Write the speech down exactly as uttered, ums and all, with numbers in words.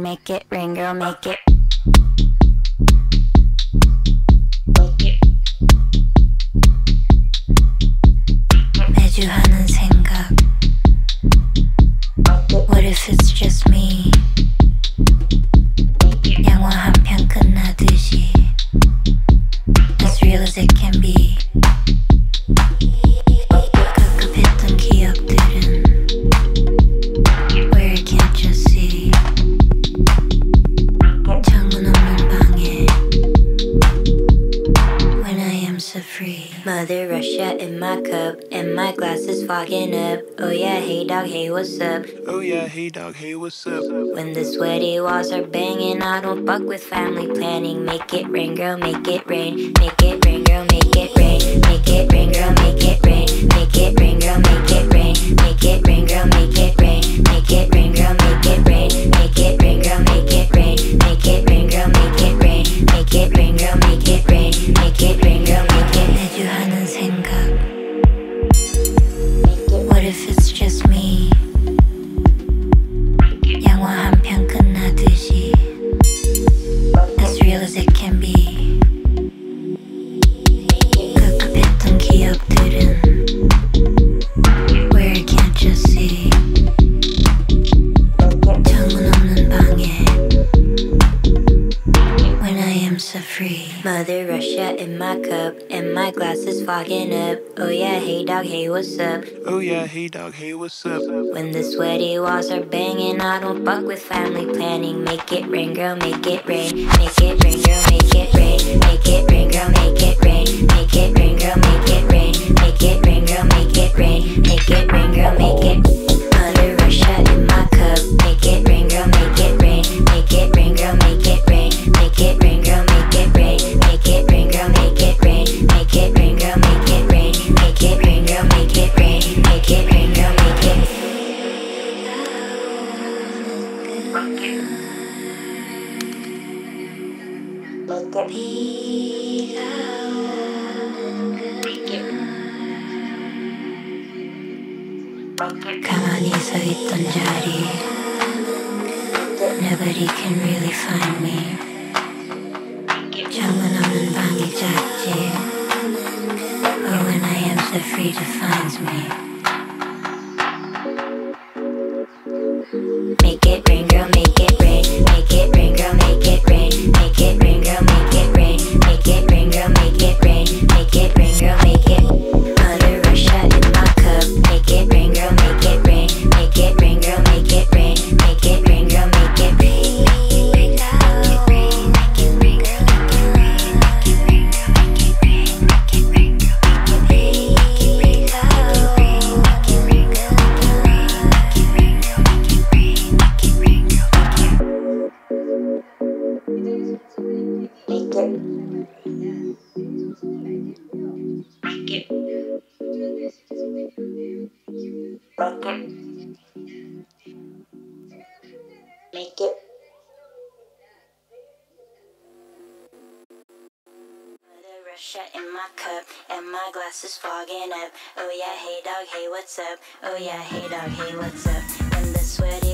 make it rain, girl, make it. 매주 하는 생각. What if it's just me? 영화 한 편 끝나듯이 as real as it can be. 급급했던 기억들은 where I can't just see. 창문 없는 방에 when I am so free. Mother Russia in my cup and my glass is fogging up. Oh yeah, hey dog, hey what's up? Oh yeah, hey dog, hey what's up? When the sweaty walls are banging, I don't fuck with family planning. Make it rain, girl, make it rain. Make it rain, girl, make it rain. Make it rain, girl, make it rain. Make it rain, girl, make it rain. Make it rain, girl, make it rain. Make it rain, girl, make it rain. Make it rain, girl, make it rain. Make it rain, girl, make it rain. Make it rain, girl, make it rain. Make it rain, girl, make it. 매주 하는 생각. What if it's just me? 영화 한 편 끝나듯이 as real as it can be. 급급했던 기억들은 where I can't just see. 창문 없는 방에 when I am so free. Mother Russia in my cup and my glass is fogging up. Oh yeah, hey dog, hey what's up? Oh yeah, hey dog, hey what's up? When the sweaty walls are banging, I don't fuck with family planning. Make it rain, girl, make it rain. Make it rain, girl, make it rain. Make it rain, girl, make it rain. Make it rain, girl, make it rain. Make it rain, girl, make it rain. Make it rain, girl, make it. Mother Russia in my cup. Make it rain, girl, make it rain. Make it rain, girl, make it rain. Make it rain, girl, make it rain. Make it rain, girl, make it rain. Make it rain, girl, make it rain. Make it rain, girl, make it rain. Make it rain, girl, make it. 가만히 서 있던 자리. Nobody can really find me. 창문 없는 방이 작지. But when I am so free defines me. Make it rain, girl, make it rain. Make it rain, girl, make it rain. Make it rain, girl, make it rain. Make it rain, girl, make it rain. Make it rain, girl, make it. Mother Russia in my cup. Make it rain, girl, make it rain. Make it rain, girl, make it rain. Make it rain, girl, make it rain. Make it. Mother Russia in my cup and my glass is fogging up. Oh yeah, hey dog, hey what's up? Oh yeah, hey dog, hey what's up? When the sweaty